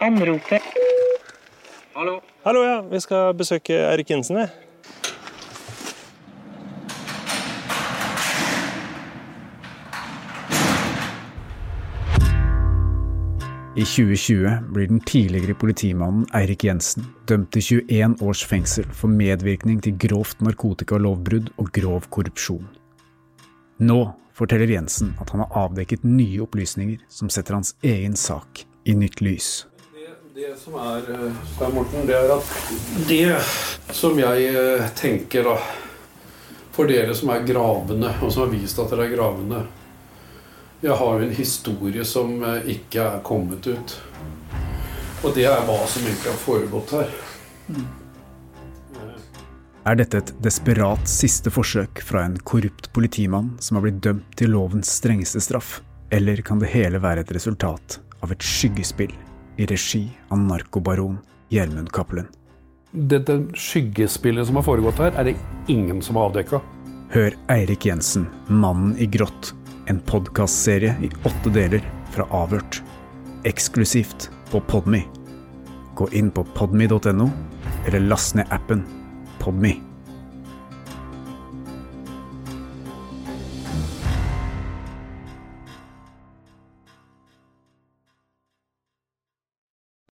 Anropet. Hallo. Hallo, ja. Vi skal besøke Eirik Jensen, jeg. I 2020 blir den tidligere politimannen Eirik Jensen dømt til 21 års fengsel for medvirkning til grovt narkotikalovbrudd og grov korrupsjon. Nå forteller Jensen at han har avdekket nye opplysninger som setter hans egen sak i nytt lys. Det som Stein Morten, det at det som jeg tenker da, for dere som gravende, og som har vist at dere gravende, jeg har jo en historie som ikke kommet ut. Og det hva som egentlig har foregått her. Er dette et desperat siste forsøk fra en korrupt politimann som har blitt dømt til lovens strengeste straff? Eller kan det hele være et resultat av et skyggespill i regi av narkobaron Gjermund Cappelen? Dette skyggespillet som har foregått her, det ingen som har avdekket. Hør Eirik Jensen, Mannen i grått, en podcastserie i 8 deler fra Avhørt, eksklusivt på Podme. Gå inn på podme.no, eller last ned appen Podme.